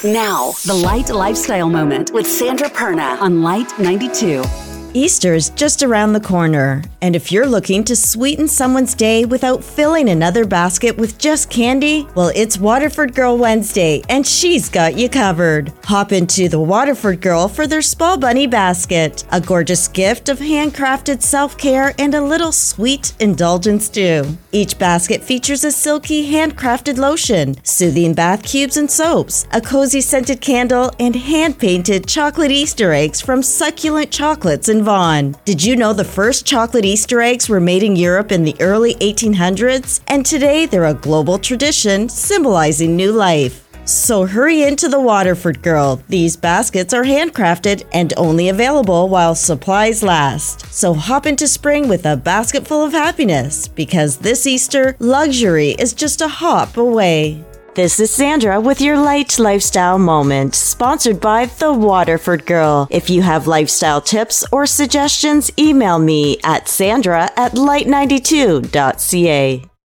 Now, the Light Lifestyle Moment with Sandra Perna on Light 92. Easter is just around the corner, and if you're looking to sweeten someone's day without filling another basket with just candy, well, it's Waterford Girl Wednesday, and she's got you covered. Hop into the Waterford Girl for their Small Bunny Basket, a gorgeous gift of handcrafted self-care and a little sweet indulgence too. Each basket features a silky handcrafted lotion, soothing bath cubes and soaps, a cozy scented candle, and hand-painted chocolate Easter eggs from Succulent Chocolates in Vaughan. Did you know the first chocolate Easter eggs were made in Europe in the early 1800s? And today they're a global tradition symbolizing new life. So hurry into the Waterford Girl. These baskets are handcrafted and only available while supplies last. So hop into spring with a basket full of happiness, because this Easter, luxury is just a hop away. This is Sandra with your Light Lifestyle Moment, sponsored by the Waterford Girl. If you have lifestyle tips or suggestions, email me at sandra@light92.ca.